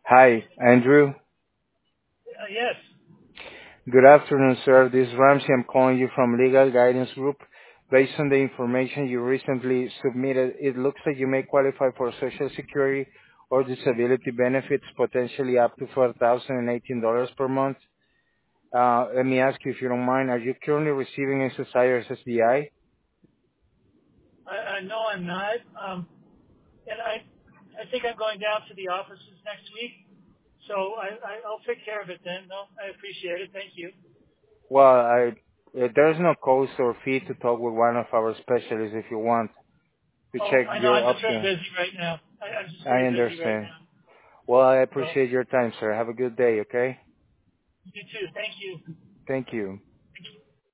Hi, Andrew. Yes. Good afternoon, sir. This is Ramsey. I'm calling you from Legal Guidance Group. Based on the information you recently submitted, it looks like you may qualify for Social Security or disability benefits, potentially up to $4,018 per month. Let me ask you, if you don't mind, are you currently receiving SSI or SSDI? No, I'm not. And I think I'm going down to the offices next week. So I'll take care of it then. No, I appreciate it. Thank you. Well, there's no cost or fee to talk with one of our specialists if you want to Oh, check I know. your I'm just very options. busy right now. I'm just I very busy right understand. now. Well, I So appreciate your time, sir. Have a good day, okay? you too. Thank you. Thank you.